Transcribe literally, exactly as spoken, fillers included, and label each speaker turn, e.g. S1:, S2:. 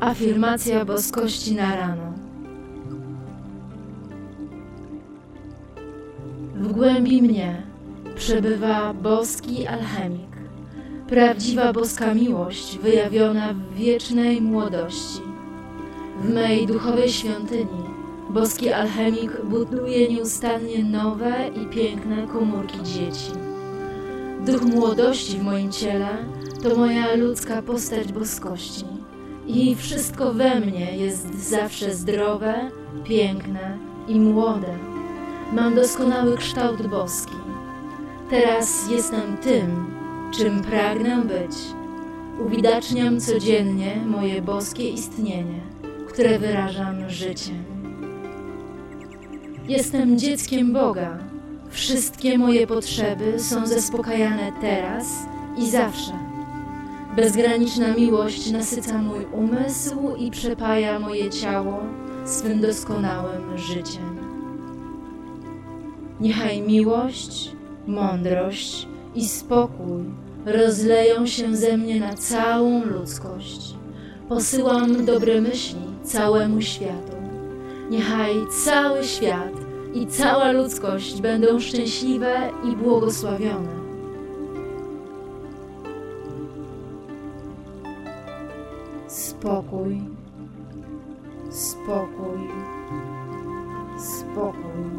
S1: Afirmacja boskości na rano. W głębi mnie przebywa boski alchemik, prawdziwa boska miłość wyjawiona w wiecznej młodości. W mej duchowej świątyni boski alchemik buduje nieustannie nowe i piękne komórki dzieci. Duch młodości w moim ciele to moja ludzka postać boskości i wszystko we mnie jest zawsze zdrowe, piękne i młode. Mam doskonały kształt boski. Teraz jestem tym, czym pragnę być. Uwidaczniam codziennie moje boskie istnienie, które wyrażam życiem. Jestem dzieckiem Boga. Wszystkie moje potrzeby są zaspokajane teraz i zawsze. Bezgraniczna miłość nasyca mój umysł i przepaja moje ciało swym doskonałym życiem. Niechaj miłość, mądrość i spokój rozleją się ze mnie na całą ludzkość. Posyłam dobre myśli całemu światu. Niechaj cały świat i cała ludzkość będą szczęśliwe i błogosławione. Spokój, spokój, spokój.